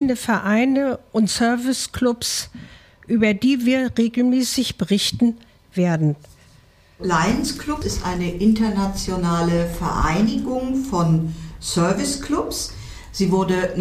verschiedene Vereine und Serviceclubs, über die wir regelmäßig berichten werden. Lions Club ist eine internationale Vereinigung von Serviceclubs. Sie wurde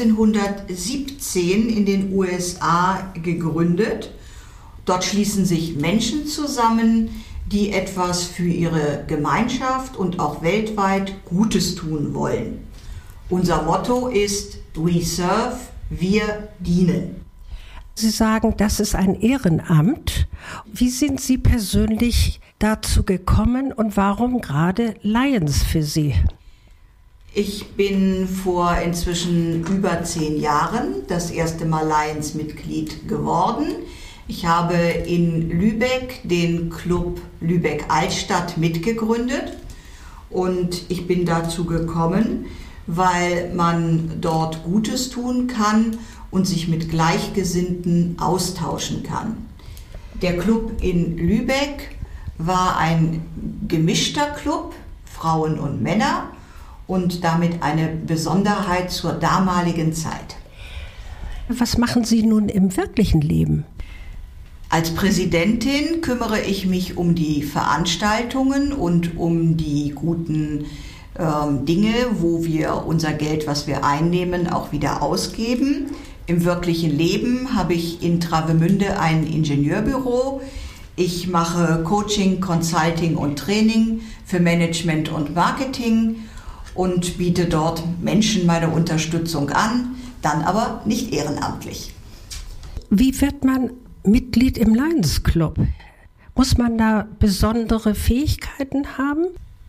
1917 in den USA gegründet. Dort schließen sich Menschen zusammen, die etwas für ihre Gemeinschaft und auch weltweit Gutes tun wollen. Unser Motto ist We Serve, wir dienen. Sie sagen, das ist ein Ehrenamt. Wie sind Sie persönlich dazu gekommen und warum gerade Lions für Sie? Ich bin vor inzwischen über 10 Jahren das erste Mal Lions-Mitglied geworden. Ich habe in Lübeck den Club Lübeck-Altstadt mitgegründet und ich bin dazu gekommen, weil man dort Gutes tun kann und sich mit Gleichgesinnten austauschen kann. Der Club in Lübeck war ein gemischter Club, Frauen und Männer, und damit eine Besonderheit zur damaligen Zeit. Was machen Sie nun im wirklichen Leben? Als Präsidentin kümmere ich mich um die Veranstaltungen und um die guten Dinge, wo wir unser Geld, was wir einnehmen, auch wieder ausgeben. Im wirklichen Leben habe ich in Travemünde ein Ingenieurbüro. Ich mache Coaching, Consulting und Training für Management und Marketing und biete dort Menschen meine Unterstützung an, dann aber nicht ehrenamtlich. Wie wird man Mitglied im Lions Club? Muss man da besondere Fähigkeiten haben?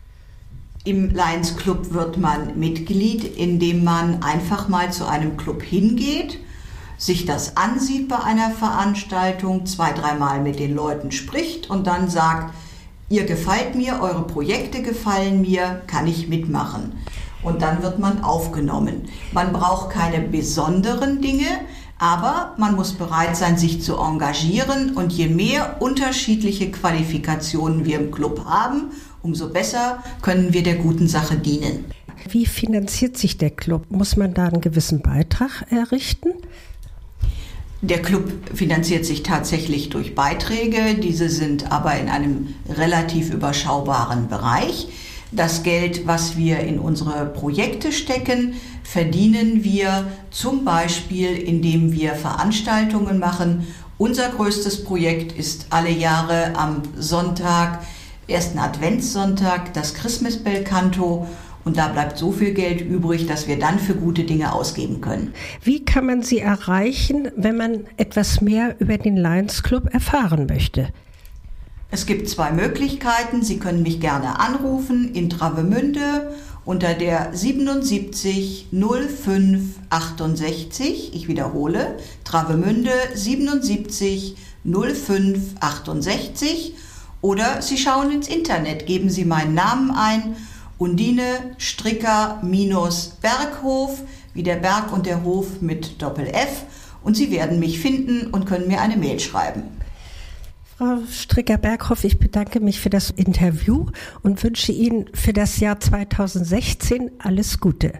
Im Lions Club wird man Mitglied, indem man einfach mal zu einem Club hingeht, sich das ansieht bei einer Veranstaltung, 2-3 Mal mit den Leuten spricht und dann sagt, ihr gefällt mir, eure Projekte gefallen mir, kann ich mitmachen. Und dann wird man aufgenommen. Man braucht keine besonderen Dinge, aber man muss bereit sein, sich zu engagieren. Und je mehr unterschiedliche Qualifikationen wir im Club haben, umso besser können wir der guten Sache dienen. Wie finanziert sich der Club? Muss man da einen gewissen Beitrag errichten? Der Club finanziert sich tatsächlich durch Beiträge, diese sind aber in einem relativ überschaubaren Bereich. Das Geld, was wir in unsere Projekte stecken, verdienen wir zum Beispiel, indem wir Veranstaltungen machen. Unser größtes Projekt ist alle Jahre am Sonntag, ersten Adventssonntag, das Christmas Bell Canto. Und da bleibt so viel Geld übrig, dass wir dann für gute Dinge ausgeben können. Wie kann man Sie erreichen, wenn man etwas mehr über den Lions Club erfahren möchte? Es gibt 2 Möglichkeiten. Sie können mich gerne anrufen in Travemünde unter der 77 05 68. Ich wiederhole, Travemünde 77 05 68. Oder Sie schauen ins Internet, geben Sie meinen Namen ein, Undine Stricker-Berghof, wie der Berg und der Hof mit Doppel-F, und Sie werden mich finden und können mir eine Mail schreiben. Frau Stricker-Berghof, ich bedanke mich für das Interview und wünsche Ihnen für das Jahr 2016 alles Gute.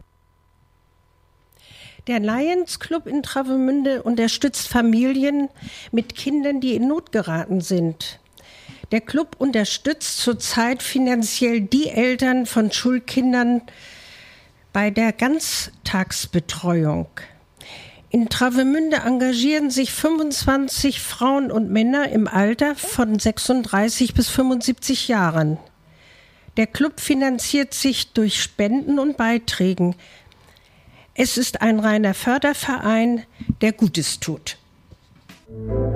Der Lions Club in Travemünde unterstützt Familien mit Kindern, die in Not geraten sind. Der Club unterstützt zurzeit finanziell die Eltern von Schulkindern bei der Ganztagsbetreuung. In Travemünde engagieren sich 25 Frauen und Männer im Alter von 36 bis 75 Jahren. Der Club finanziert sich durch Spenden und Beiträgen. Es ist ein reiner Förderverein, der Gutes tut.